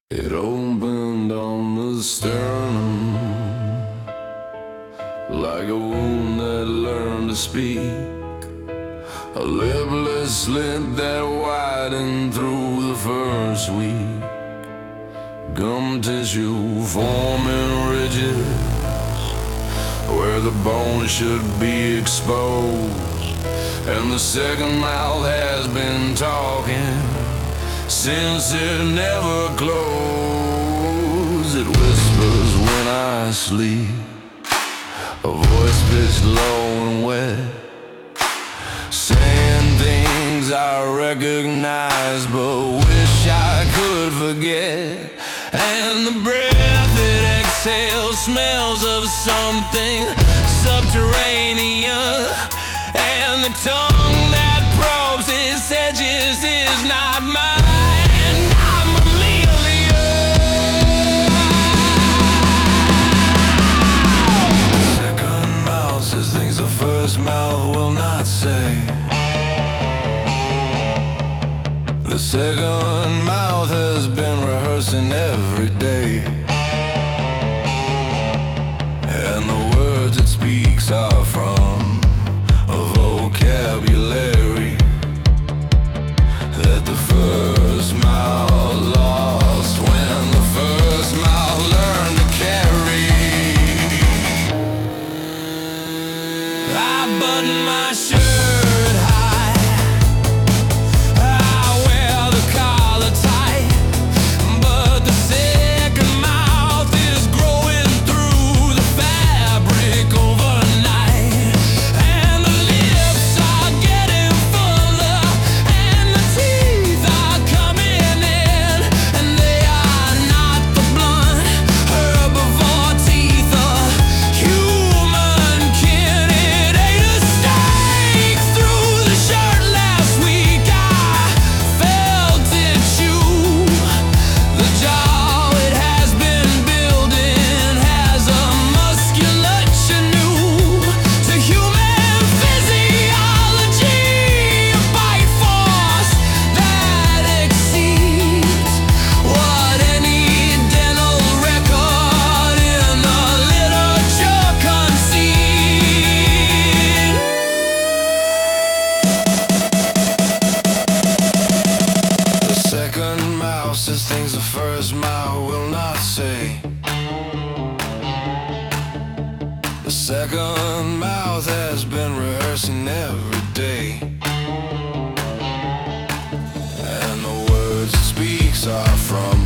It opened on the sternum, like a wound that learned to speak, a lipless slit that widened through the first week. Gum tissue forming ridges where the bone should be exposed, and the second mouth has been talking since it never closed. It whispers when I sleep, a voice pitched low and wet, saying things I recognize but wish I could forget. And the breath it exhales smells of something subterranean, and the tongue that probes its edges is not mine. I'm a second mouth says things the first mouth will not say. The second mouth has been rehearsing every day, and the words it speaks are from a vocabulary that the first mouth lost when the first mouth learned to carry. I button my shirt high, I wear the collar tight, but the second mouth is growing through the fabric overnight, and the lips are getting fuller, and the teeth are coming in, and they are not the blunt herbivore teeth of human kin. It ate a stake through the shirt last week. I felt it chew the jaw it has been building, has a musculature new to human physiology, a bite force that exceeds what any dental record in the literature concedes. The second mouth says things the first mouth will not say. The second mouth has been rehearsing every day, and the words it speaks are from